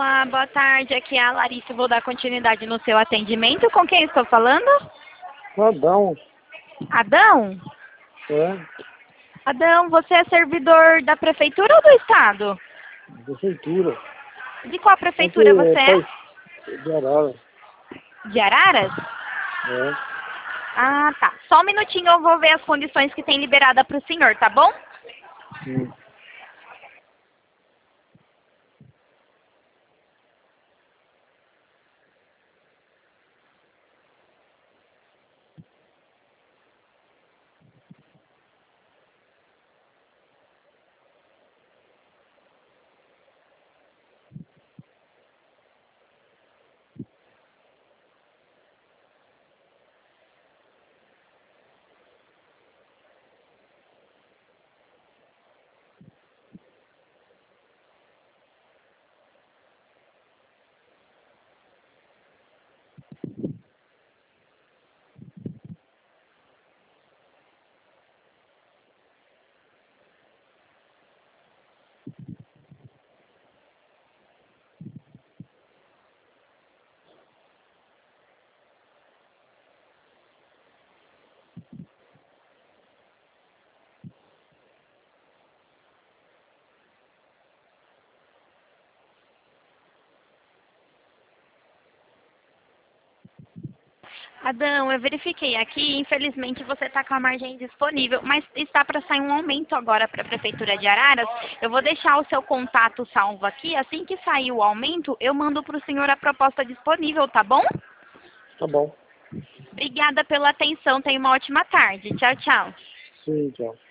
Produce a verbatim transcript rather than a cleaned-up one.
Olá, boa tarde. Aqui é a Larissa. Vou dar continuidade no seu atendimento. Com quem estou falando? Adão. Adão? É, Adão, você é servidor da prefeitura ou do estado? prefeitura. De qual prefeitura Aqui, você é? é de Arara. De Araras? É. Ah, tá. Só um minutinho, eu vou ver as condições que tem liberada para o senhor, tá bom? Sim. Adão, eu verifiquei aqui, infelizmente você está com a margem disponível, mas está para sair um aumento agora para a Prefeitura de Araras. Eu vou deixar o seu contato salvo aqui, assim que sair o aumento, eu mando para o senhor a proposta disponível, tá bom? Tá bom. Obrigada pela atenção, tenha uma ótima tarde. Tchau, tchau. Sim, tchau.